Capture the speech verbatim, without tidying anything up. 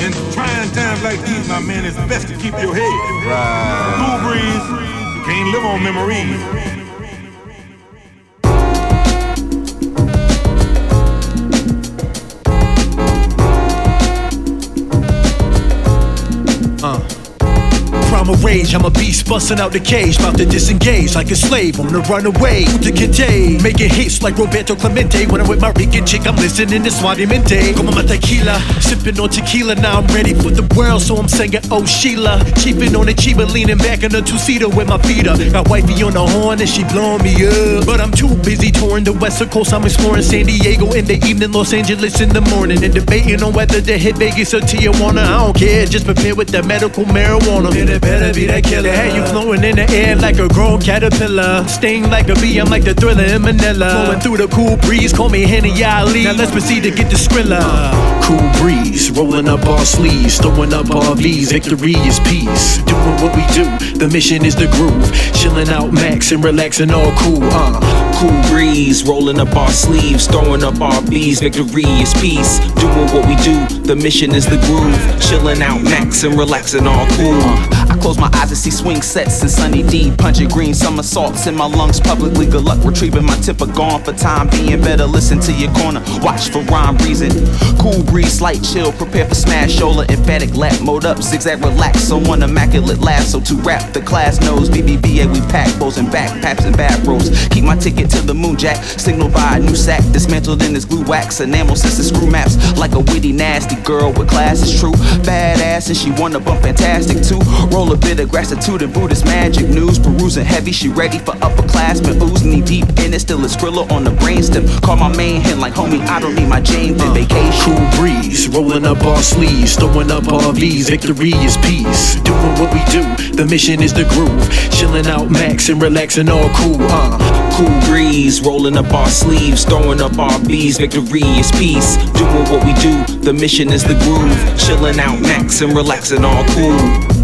In trying times like these, my man, it's best to keep your head. Right. Cool breeze, you can't live on memories. I'm a rage, I'm a beast busting out the cage, about to disengage like a slave on the runaway to contain, making hits like Roberto Clemente. When I'm with my Rican chick, I'm listening to Suavemente. Como my tequila, sipping on tequila. Now I'm ready for the world, so I'm singing Oh Sheila. Cheaping on the Chiba, leaning back in a two-seater with my feet up. Got wifey on the horn and she blowing me up, but I'm too busy touring the West Coast. I'm exploring San Diego in the evening, Los Angeles in the morning, and debating on whether to hit Vegas or Tijuana. I don't care, just prepare with the medical marijuana. It better be that killer. They had you flowing in the air like a grown caterpillar, sting like a bee, I'm like the Thriller in Manila. Flowing through the cool breeze, call me Henny Ali. Now let's proceed to get the Skrilla. Cool breeze, rolling up our sleeves, throwing up R Vs. Victory is peace, doing what we do, the mission is the groove. Chilling out max and relaxing all cool, uh Cool breeze, rolling up our sleeves, throwing up our B's. Victory is peace, doing what we do, the mission is the groove. Chilling out max and relaxing all cool. I close my eyes to see swing sets and Sunny D punching green somersaults in my lungs publicly. Good luck retrieving my tipper, gone for time being. Better listen to your corner, watch for rhyme reason. Cool breeze, slight chill, prepare for smash shoulder, emphatic lap, mode up, zigzag relax on one immaculate lasso to rap. The class knows B B B A, we pack bows and backpacks and bathrobes. Keep my ticket to the moon, Jack, signaled by a new sack, dismantled in this glue wax, enamel system screw maps, like a witty nasty girl with class is true, badass and she wanna bump fantastic too. Roll a bit of gratitude and Buddhist magic news, perusing heavy, she ready for upperclassmen, oozing knee deep in it, still a Skrilla on the brainstem. Call my main hen like homie, I don't need my Jane for uh, vacation. Cool breeze, rolling up our sleeves, throwing up R Vs. Victory is peace, doing what we do, the mission is the groove. Chilling out max and relaxing all cool, uh Cool breeze, rolling up our sleeves, throwing up our B's. Victory is peace, doing what we do, the mission is the groove. Chilling out max and relaxing all cool.